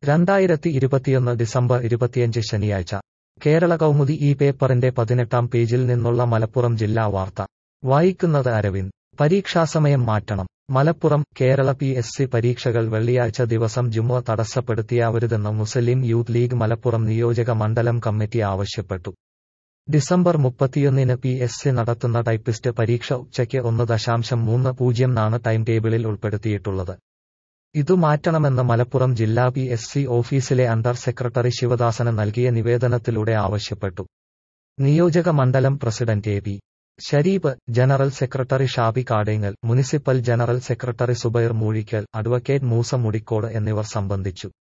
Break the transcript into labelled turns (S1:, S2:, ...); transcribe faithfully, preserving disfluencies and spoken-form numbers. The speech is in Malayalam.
S1: രണ്ടായിരത്തി ഇരുപത്തിയൊന്ന് ഡിസംബർ ഇരുപത്തിയഞ്ച് ശനിയാഴ്ച കേരള കൗമുദി ഈ പേപ്പറിന്റെ പതിനെട്ടാം പേജിൽ നിന്നുള്ള മലപ്പുറം ജില്ലാ വാർത്ത വായിക്കുന്നത് അരവിന്ദ്. പരീക്ഷാസമയം മാറ്റണം. Malappuram. Kerala P S C പരീക്ഷകൾ വെള്ളിയാഴ്ച ദിവസം ജുമുഅ തടസ്സപ്പെടുത്തിയാവരുതെന്ന് മുസ്ലിം യൂത്ത് ലീഗ് മലപ്പുറം നിയോജക മണ്ഡലം കമ്മിറ്റി ആവശ്യപ്പെട്ടു. ഡിസംബർ മുപ്പത്തിയൊന്നിന് പി എസ് സി നടത്തുന്ന ടൈപ്പിസ്റ്റ് പരീക്ഷ ഉച്ചയ്ക്ക് ഒന്ന് ദശാംശം മൂന്ന് പൂജ്യം നാണ് ടൈം ടേബിളിൽ ഉൾപ്പെടുത്തിയിട്ടുള്ളത്. ഇതു മാറ്റണമെന്ന് മലപ്പുറം ജില്ലാ പി എസ് സി ഓഫീസിലെ അണ്ടർ സെക്രട്ടറി ശിവദാസന് നൽകിയ നിവേദനത്തിലൂടെ ആവശ്യപ്പെട്ടു. നിയോജക മണ്ഡലം president A P Shareef, general secretary Shabi Kadengal, municipal general secretary Zubair Moozhikkal, advocate Moosa Mudikkode എന്നിവർ സംബന്ധിച്ചു.